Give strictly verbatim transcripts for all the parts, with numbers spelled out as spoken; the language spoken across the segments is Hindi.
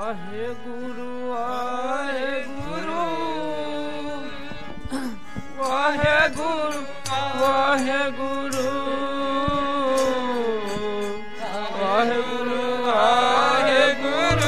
वाहेगुरु वाहेगुरु वाहेगुरु वाहेगुरु वाहेगुरु वाहेगुरु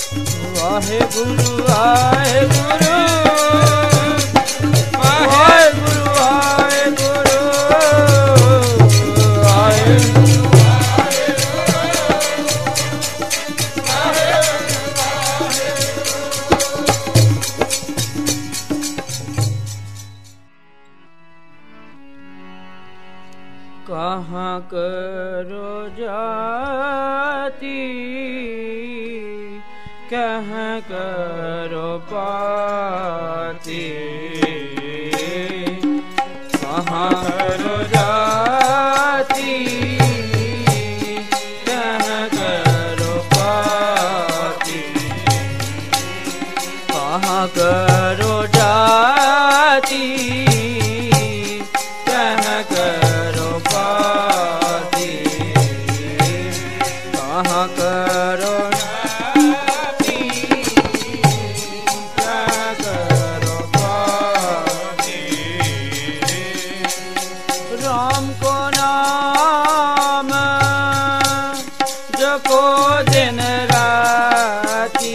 कहाँ करो जाती कहाँ करो पाती कहाँ करो जाती कहाँ करो पाती कहाँ करो जाती कहाँ करो पाती कहाँ करो राम को नाम जपो दिन राती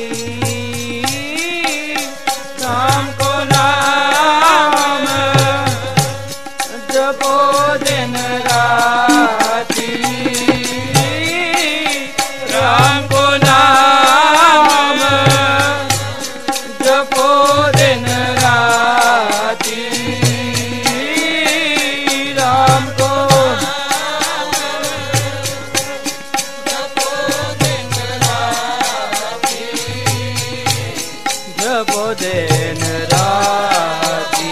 राम को नाम जपो दिन राती राम को नाम जपो दिन राती जपो दिन राती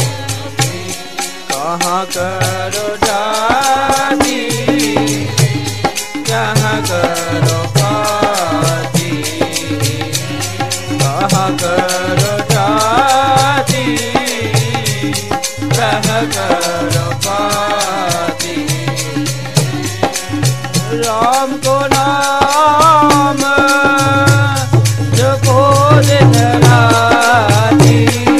कहाँ करो जाती कहाँ करो पाती कहाँ करो जाती कहाँ करो पाती राम को नाम जपो दिन राती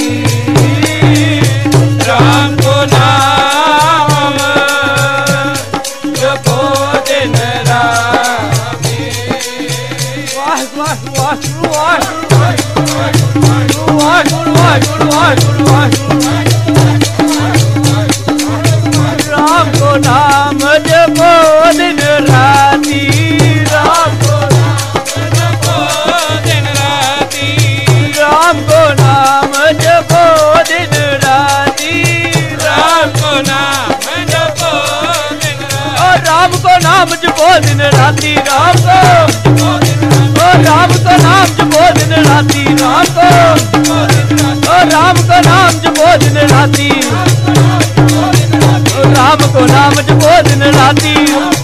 राम को नाम जपो दिन राती वाहिगुरु वाहिगुरु वाहिगुरु वाहिगुरु वाहिगुरु राम को नाम जपो दिन राती राम को राम को नाम जपो दिन राती राम को नाम जपो दिन राती राम को नाम जपो दिन राती राम को ओ राम को नाम जपो दिन राती राम को ओ राम को नाम जपो दिन राती राम को नाम जपो दिन राती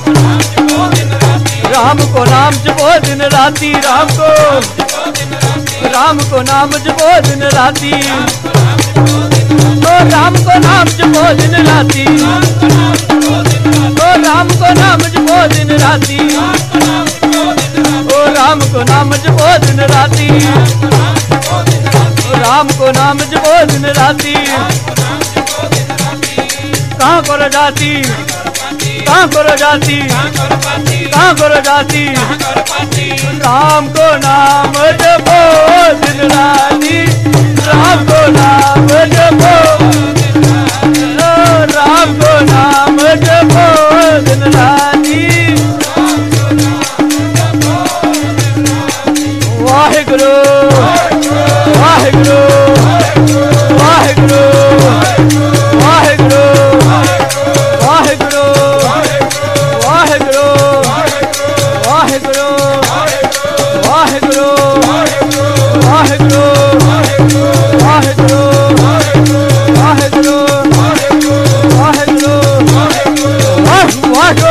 राम को नाम जपो दिन राती राम को राम को नाम जपो दिन राती ओ राम को नाम जपो दिन राती ओ राम को नाम जपो दिन राती ओ राम को नाम जपो दिन राती ओ राम को नाम जपो दिन राती कहाँ करो जाती कहाँ करो जाती कहाँ करो जाती राम को नाम जपो दिन राती राम को नाम जपो राम को नाम जपो दिन राती वाहिगुरु वाहिगुरु वाहिगुरु वाहिगुरु वाहिगुरु वाहिगुरु वाहिगुरु वाहिगुरु वाहिगुरु वाहिगुरु वाहिगुरु वाहिगुरु वाहिगुरु वाहिगुरु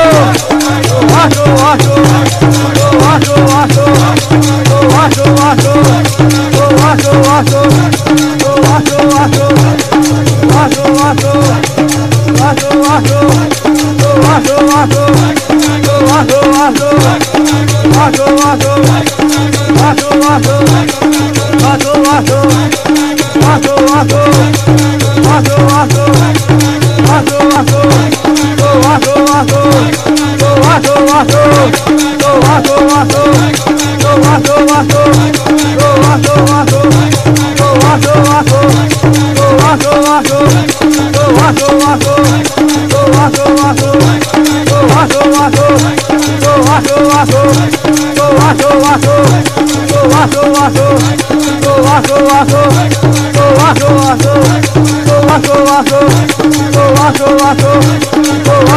Go,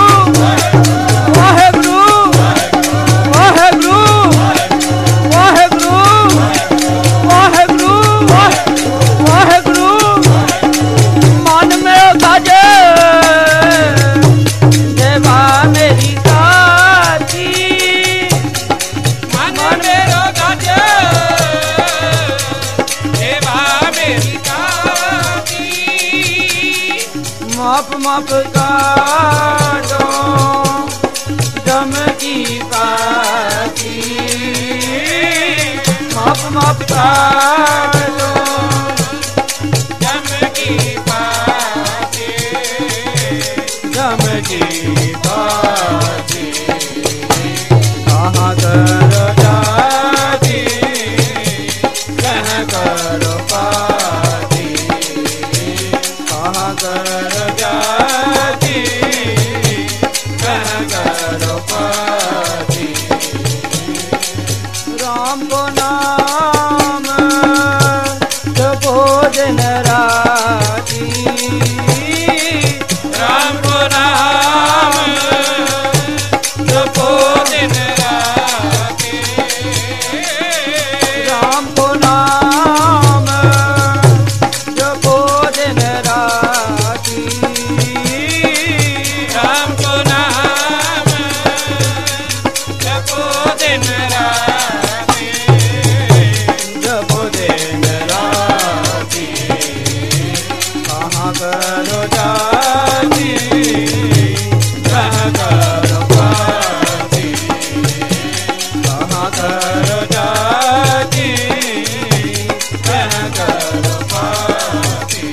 माप माप काटो जम की पाती माप माप काटो जम की पाती जम की पाती कहाँ करो जाती कहाँ करो पाती कहाँ करो जाती कहाँ करो पाती राम को नाम जपो दिन राती राम को नाम जपो दिन राती राम को नाम जपो दिन राती राम को नाम जपो दिन राती जपो दिन राती कहाँ करो जाती कहाँ करो पाती कहाँ करो जाती कहाँ करो पाती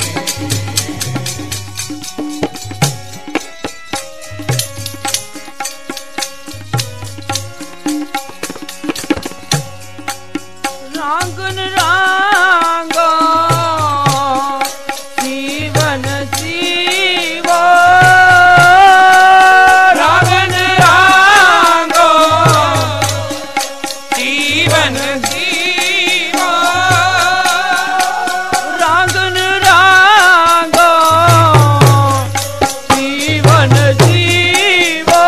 रांगन रांगो जीवन जीवो रागन रांगो जीवन जीवो रांगन रांगो जीवन जीवो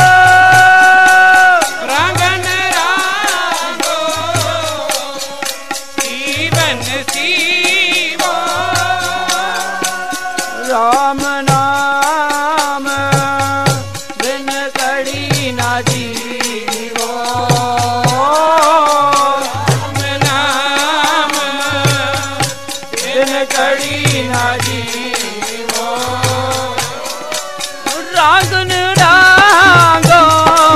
रागन रांगो जीवन जीवो राम नाम बिन कड़ी ना जीवो नाम बिन कड़ी ना जीवो रागन रागो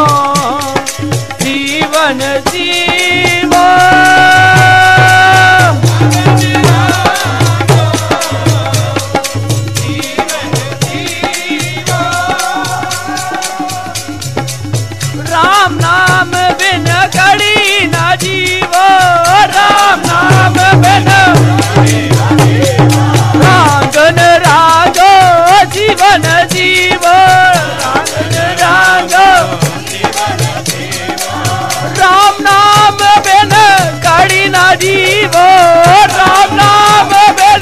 जीवन जीवो राम नाम बिन कड़ी ना जीवो राम नाम बिन रागन रागो जीवन जीवो रागन रागो राम नाम बिन कड़ी ना जीवो राम नाम बिन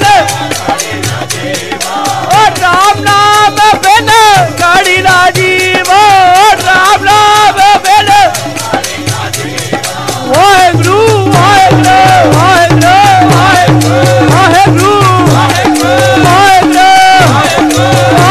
ओ राम नाम बिन कड़ी ना जीवो राम नाम बिन वाहेगुरु वाहेगुरु वाहेगुरु वाहेगुरु वाहेगुरु वाहेगुरु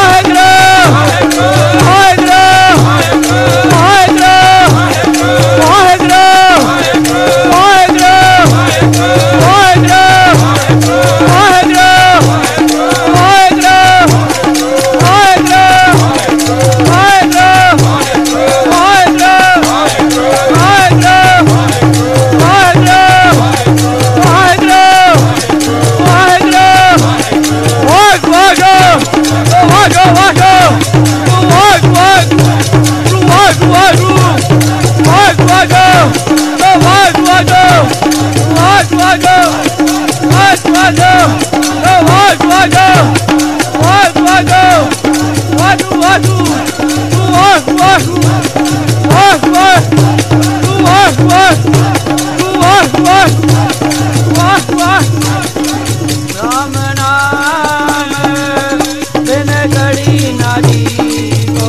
राम नाम बिन घड़ी ना जीवो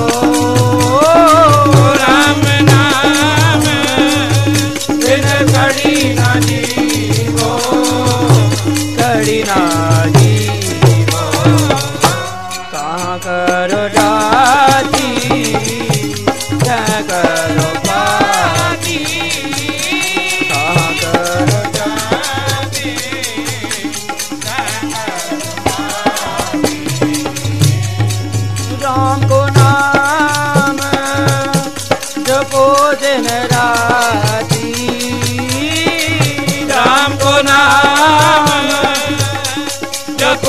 राम नाम बिन घड़ी ना जीवो घड़ी ना जीवो कहाँ करो जाती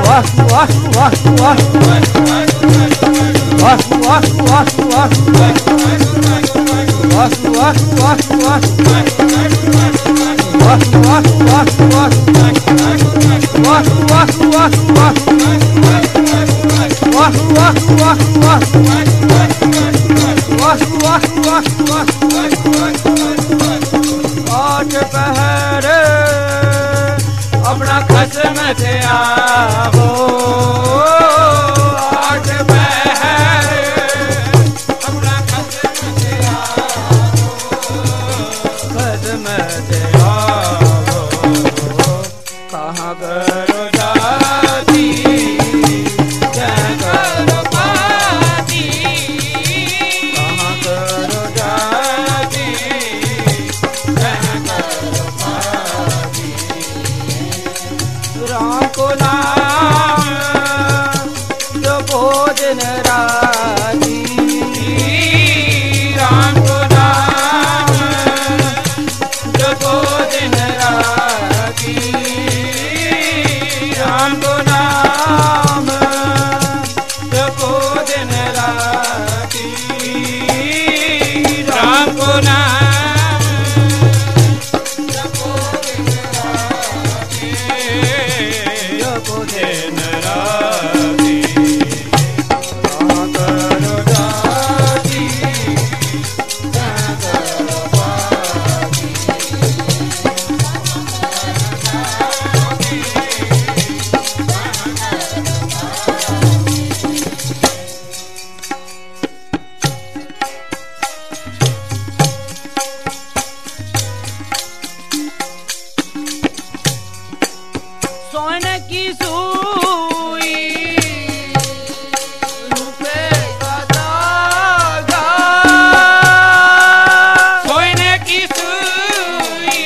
आठ पहर अपना खसम थे आवो आठ पहर अपना खसम थे आवो खसम थे आवो कहाँ करो जाती क्या करो पाती कहाँ करो जाती क्या करो पाती राम को नाम जो भोजन राती राम को नाम जो भोजन राती राम को नाम जो भोजन राती राम को नाम जो भोजन राती जो भोजन राती कहाँ करो जाती क्या करो पाती सोने की सुई रुपए का धागा सोने की सुई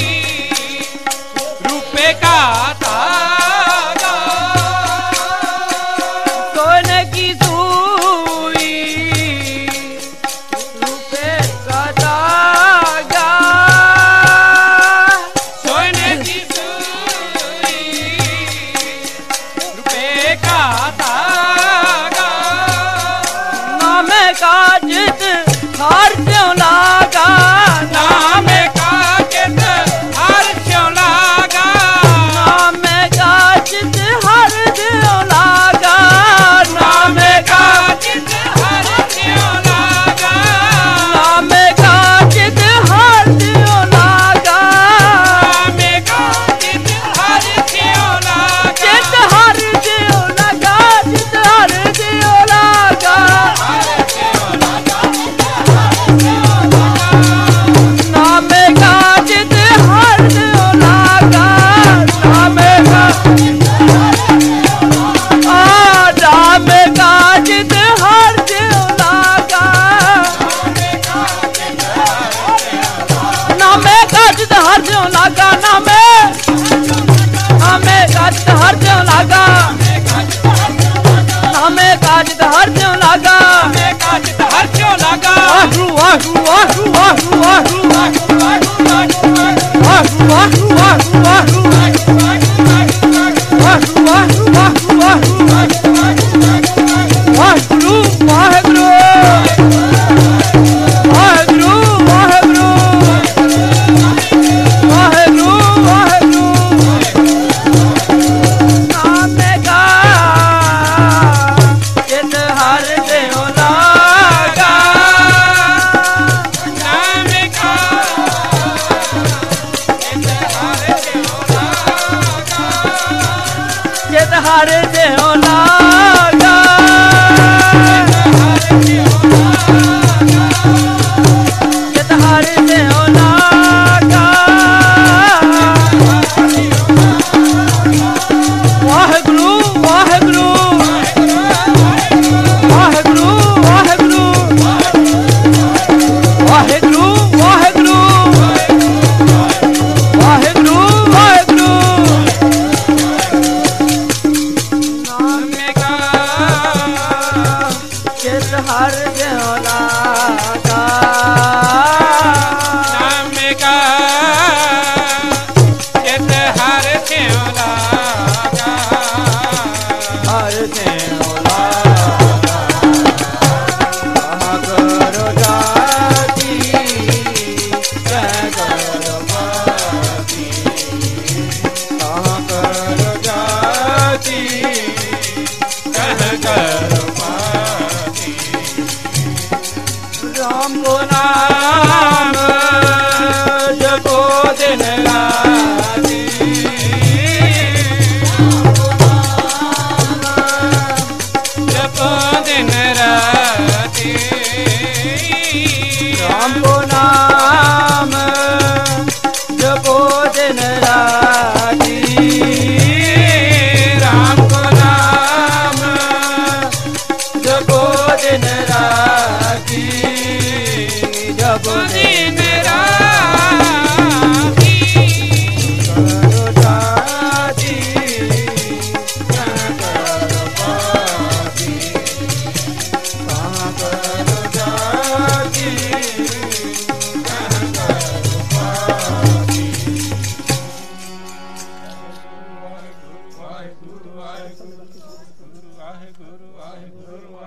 रुपए का धागा सोने की सुई रुपए का धागा सोने की सुई रुपए का धागा नाम का जित हार क्यों लागा नाम का जित हार क्यों लागा नाम का जित हार क्यों लागा नाम का जित हार क्यों लागा नाम का जित हार क्यों लागा नाम का जित हार क्यों लागा जित हार क्यों लागा जित हार क्यों लागा नाम का जित हार क्यों लागा नाम का आ नाम का जित हार क्यों लागा नामे का जित हार क्यों लागा नामे नामे का जित हार क्यों लागा नामे का जित हार क्यों लागा नामे का जित हार क्यों लागा वाहू वाहू वाहू वाहू वाहू वाहू वाहू वाहू वाहू वाहू वाहू वाहू वाहू वाहगुरु वाहगुरु वाहगुरु वाहगुरु वाहगुरु वाहगुरु नाम का जित हर देव लागा नाम का जित हर देव लागा जित हर देव लागा वाहगुरु वाहगुरु वाहगुरु वाहगुरु वाहगुरु वाहगुरु वाहगुरु वाहगुरु नाम का वाहे गुरु वाहे गुरु